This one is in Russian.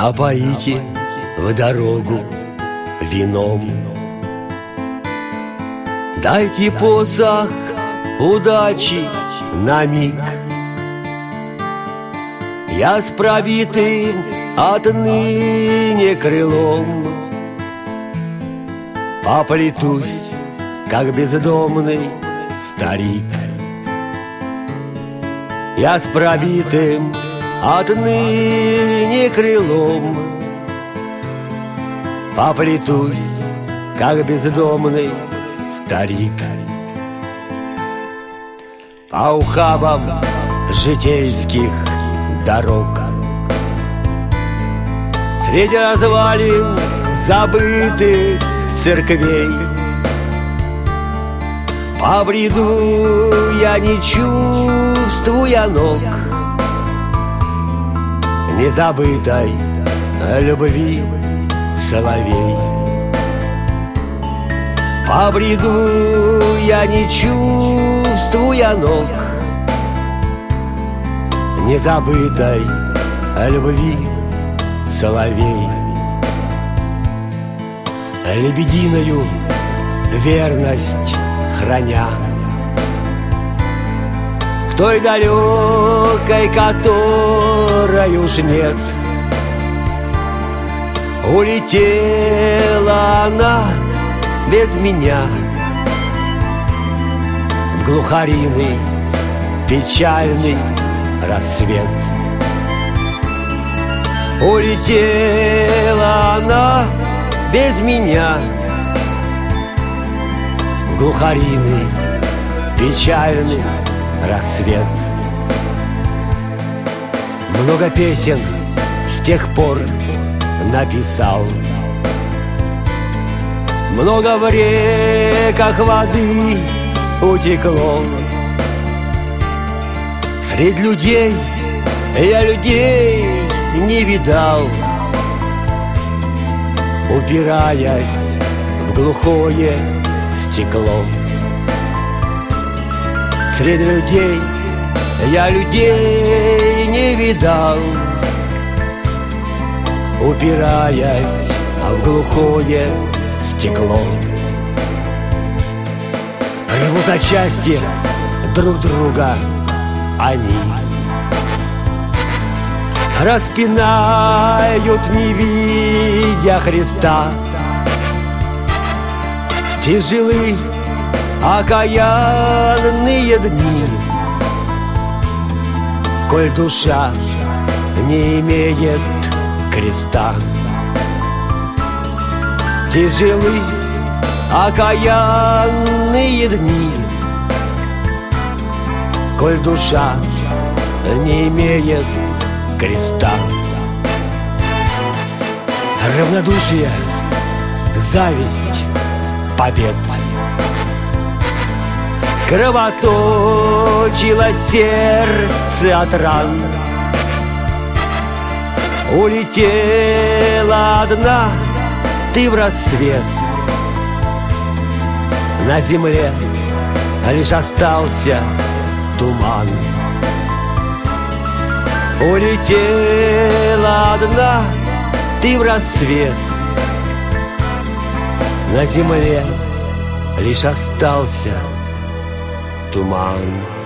Опоите в дорогу вином. Дайте посох удачи на миг. Я с пробитым отныне крылом поплетусь, как бездомный старик. Я с пробитым отныне крылом поплетусь, как бездомный старик. По ухабам житейских дорог, среди развалин забытых церквей, побреду я, не чувствуя ног, незабытой любви соловей. Побреду я, не чувствуя ног, незабытой любви соловей. Лебединою верность храня к той далекой, которой уж нет, улетела она без меня в глухариный печальный рассвет. Улетела она без меня в глухариный печальный рассвет. Много песен с тех пор написал, много в реках воды утекло. Средь людей я людей не видал, упираясь в глухое стекло. Среди людей я людей не видал, упираясь в глухое стекло. Рвут на части друг друга они, распинают, не видя Христа. Тяжелы окаянные дни, коль душа не имеет креста. Тяжелы окаянные дни, коль душа не имеет креста. Равнодушие, зависть побед кровоточило сердце от ран. Улетела одна ты в рассвет, на земле лишь остался туман. Улетела одна ты в рассвет, на земле лишь остался туман.